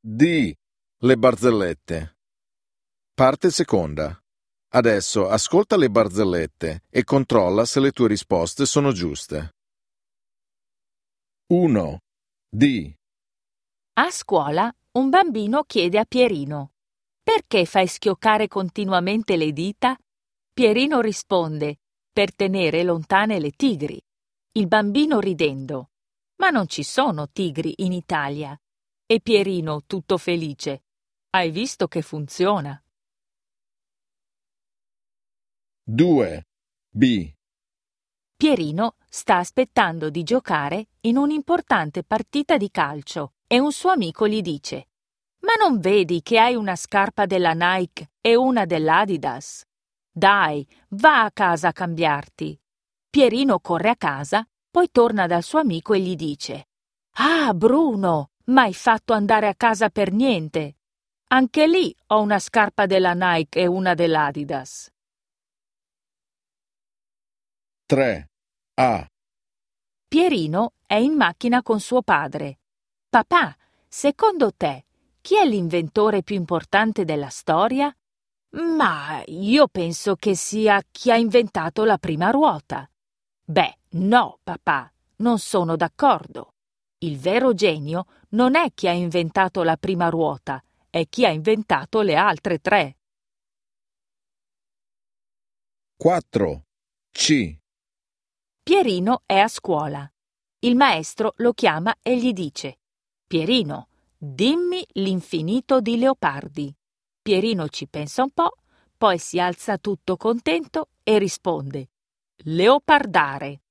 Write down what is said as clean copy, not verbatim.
Di le barzellette. Parte seconda. Adesso ascolta le barzellette e controlla se le tue risposte sono giuste. 1. Di. A scuola un bambino chiede a Pierino: «Perché fai schioccare continuamente le dita?» Pierino risponde: «Per tenere lontane le tigri». Il bambino ridendo: «Ma non ci sono tigri in Italia». E Pierino, tutto felice: «Hai visto che funziona?» 2. B. Pierino sta aspettando di giocare in un'importante partita di calcio e un suo amico gli dice: «Ma non vedi che hai una scarpa della Nike e una dell'Adidas? Dai, va a casa a cambiarti». Pierino corre a casa, poi torna dal suo amico e gli dice: «Ah, Bruno, m'hai fatto andare a casa per niente. Anche lì ho una scarpa della Nike e una dell'Adidas». 3. A. Pierino è in macchina con suo padre. «Papà, secondo te, chi è l'inventore più importante della storia?» «Ma io penso che sia chi ha inventato la prima ruota». «Beh, no, papà, non sono d'accordo. Il vero genio non è chi ha inventato la prima ruota, è chi ha inventato le altre 3. 4. C. Pierino è a scuola. Il maestro lo chiama e gli dice: «Pierino, dimmi l'infinito di Leopardi». Pierino ci pensa un po', poi si alza tutto contento e risponde: «Leopardare».